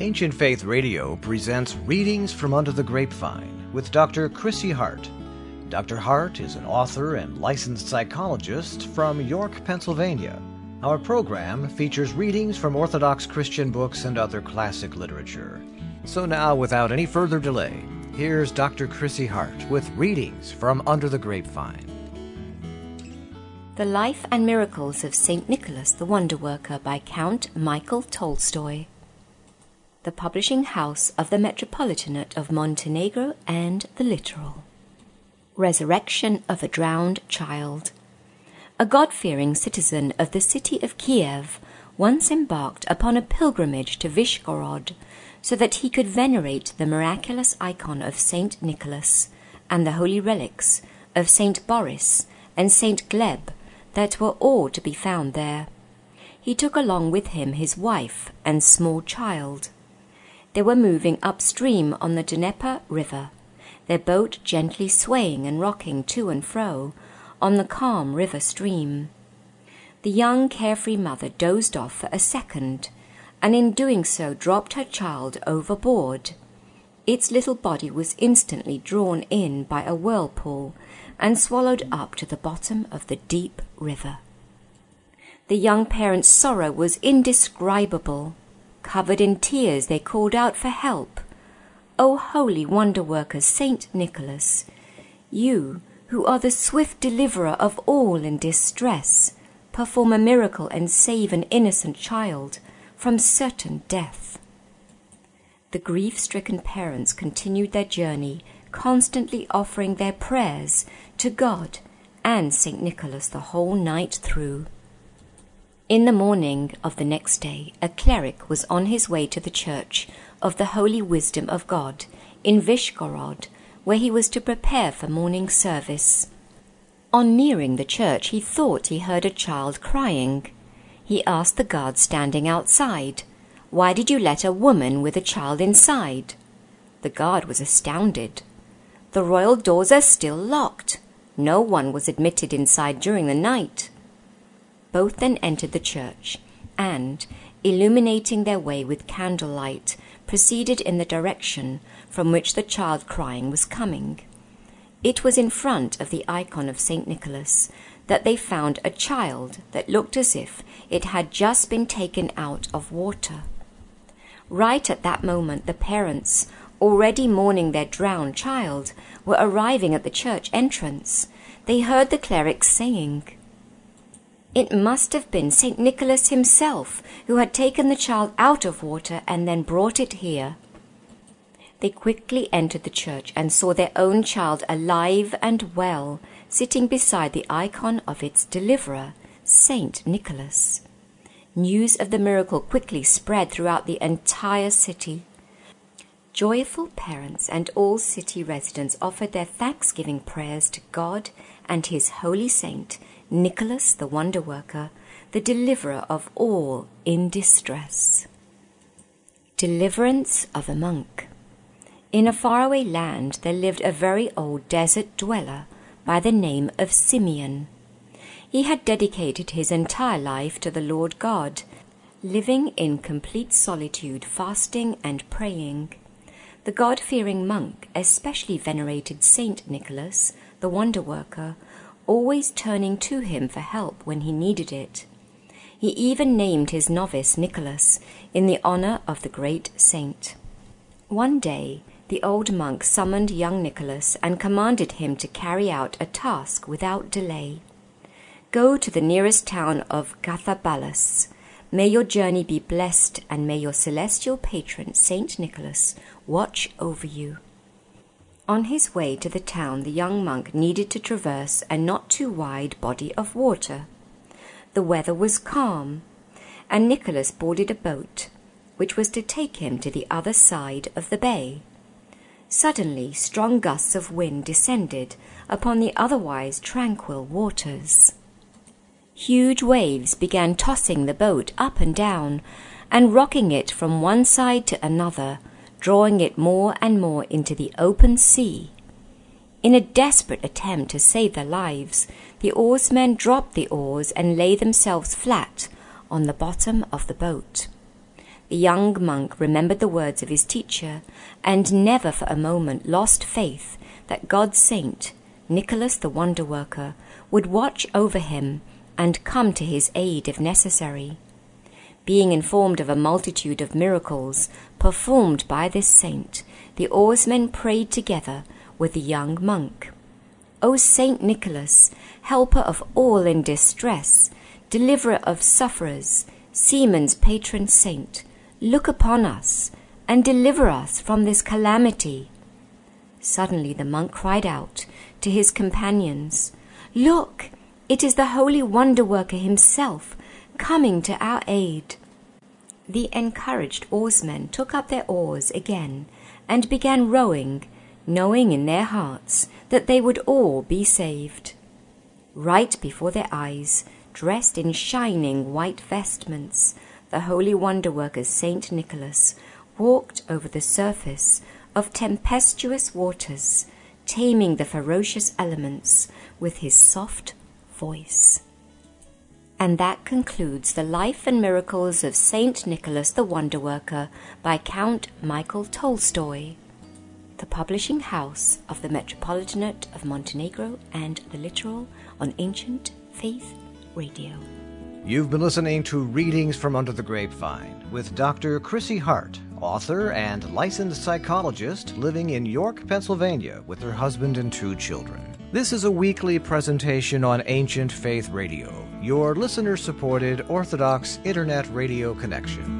Ancient Faith Radio presents Readings from Under the Grapevine with Dr. Chrissy Hart. Dr. Hart is an author and licensed psychologist from York, Pennsylvania. Our program features readings from Orthodox Christian books and other classic literature. So now, without any further delay, here's Dr. Chrissy Hart with Readings from Under the Grapevine. The Life and Miracles of St. Nicholas the Wonder Worker by Count Michael Tolstoy. The Publishing House of the Metropolitanate of Montenegro and the Littoral. Resurrection of a Drowned Child. A God-fearing citizen of the city of Kiev once embarked upon a pilgrimage to Vyshgorod so that he could venerate the miraculous icon of St. Nicholas and the holy relics of St. Boris and St. Gleb that were all to be found there. He took along with him his wife and small child. They were moving upstream on the Dnieper River, their boat gently swaying and rocking to and fro on the calm river stream. The young carefree mother dozed off for a second, and in doing so dropped her child overboard. Its little body was instantly drawn in by a whirlpool and swallowed up to the bottom of the deep river. The young parents' sorrow was indescribable. Covered in tears, they called out for help. O holy wonder-worker Saint Nicholas, you, who are the swift deliverer of all in distress, perform a miracle and save an innocent child from certain death. The grief-stricken parents continued their journey, constantly offering their prayers to God and St. Nicholas the whole night through. In the morning of the next day, a cleric was on his way to the church of the Holy Wisdom of God in Vyshgorod, where he was to prepare for morning service. On nearing the church, he thought he heard a child crying. He asked the guard standing outside, "Why did you let a woman with a child inside?" The guard was astounded. "The royal doors are still locked. No one was admitted inside during the night." Both then entered the church, and, illuminating their way with candlelight, proceeded in the direction from which the child crying was coming. It was in front of the icon of St. Nicholas that they found a child that looked as if it had just been taken out of water. Right at that moment, the parents, already mourning their drowned child, were arriving at the church entrance. They heard the cleric saying, "It must have been St. Nicholas himself who had taken the child out of water and then brought it here." They quickly entered the church and saw their own child alive and well, sitting beside the icon of its deliverer, St. Nicholas. News of the miracle quickly spread throughout the entire city. Joyful parents and all city residents offered their thanksgiving prayers to God and his holy saint, Nicholas the Wonder Worker, the deliverer of all in distress. Deliverance of a monk. In a faraway land there lived a very old desert dweller by the name of Simeon. He had dedicated his entire life to the Lord God, living in complete solitude, fasting and praying. The God-fearing monk especially venerated Saint Nicholas, the Wonder Worker, always turning to him for help when he needed it. He even named his novice Nicholas in the honor of the great saint. One day, the old monk summoned young Nicholas and commanded him to carry out a task without delay. "Go to the nearest town of Gathabalas. May your journey be blessed, and may your celestial patron, Saint Nicholas, watch over you." On his way to the town, the young monk needed to traverse a not too wide body of water. The weather was calm, and Nicholas boarded a boat, which was to take him to the other side of the bay. Suddenly, strong gusts of wind descended upon the otherwise tranquil waters. Huge waves began tossing the boat up and down, and rocking it from one side to another, drawing it more and more into the open sea. In a desperate attempt to save their lives, the oarsmen dropped the oars and lay themselves flat on the bottom of the boat. The young monk remembered the words of his teacher, and never for a moment lost faith that God's saint, Nicholas the Wonder-worker, would watch over him and come to his aid if necessary. Being informed of a multitude of miracles performed by this saint, the oarsmen prayed together with the young monk. O Saint Nicholas, helper of all in distress, deliverer of sufferers, seaman's patron saint, look upon us and deliver us from this calamity. Suddenly the monk cried out to his companions, Look, it is the Holy Wonder-worker himself coming to our aid. The encouraged oarsmen took up their oars again and began rowing, knowing in their hearts that they would all be saved. Right before their eyes, dressed in shining white vestments, the Holy Wonder-worker Saint Nicholas walked over the surface of tempestuous waters, taming the ferocious elements with his soft voice. And that concludes the life and miracles of Saint Nicholas the Wonder-worker by Count Michael Tolstoy, the publishing house of the Metropolitanate of Montenegro and the Littoral on Ancient Faith Radio. You've been listening to Readings from Under the Grapevine with Dr. Chrissy Hart, author and licensed psychologist living in York, Pennsylvania with her husband and 2 children. This is a weekly presentation on Ancient Faith Radio, your listener-supported Orthodox Internet radio connection.